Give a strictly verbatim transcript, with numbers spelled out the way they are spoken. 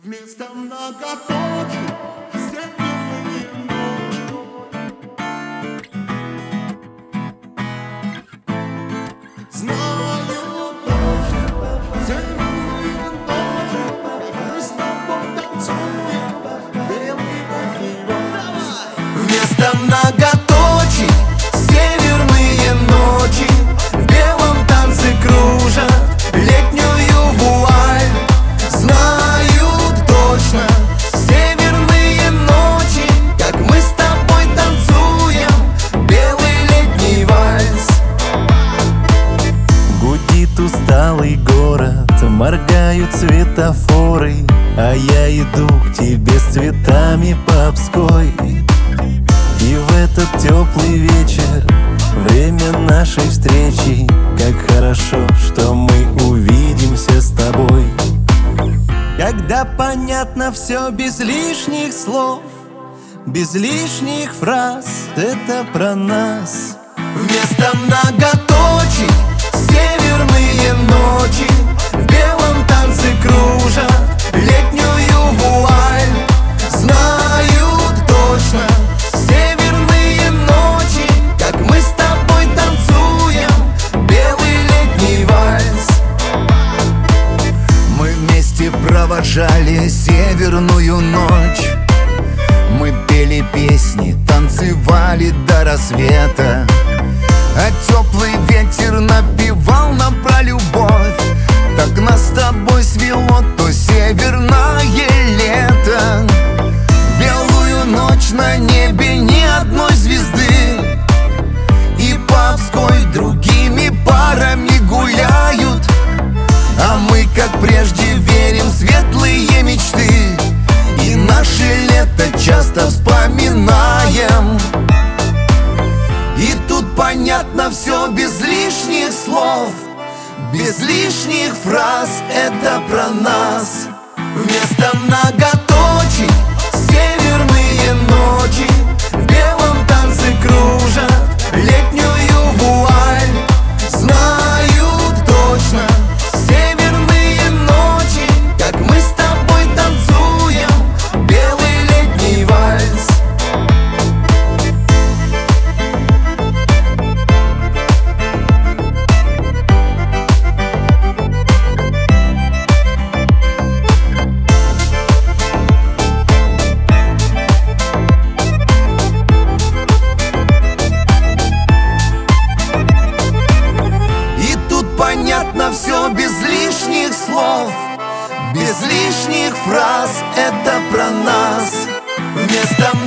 Вместо многоточий северные ночи. Знаю точно, северные ночи, как мы с тобой танцуем белый огонь. Вместо многоточий северные ночи в белом танце кружат летнюю вуаль. Знаю точно, северные ночи, как мы с тобой танцуем белый летний вальс. Гудит усталый город, моргают светофоры, а я иду к тебе с цветами по Обской. И в этот теплый вечер, время нашей встречи, как хорошо, что мы увидимся с тобой. Когда понятно все без лишних слов, без лишних фраз, это про нас. Вместо многоточий северные ночи в белом танце кружат летнюю вуаль. Знаю точно, северные ночи, как мы с тобой танцуем белый летний вальс. Мы вместе провожали северную ночь. Мы пели песни, танцевали до рассвета, а теплый ветер напевал нам про любовь. Так нас с тобой свело то северное лето. Белую ночь на небе ни одной звезды, и по Обской другими парами гуляют. А мы, как прежде, верим в светлые мечты, и наше лето часто вспоминаем. И тут понятно все без лишних слов, без лишних фраз, это про нас. Вместо многоточий северные ночи в белом танце кружат летнюю вуаль. Знаю точно, северные ночи, как мы с тобой танцуем белый летний вальс. Понятно все без лишних слов, без лишних фраз, это про нас. Вместо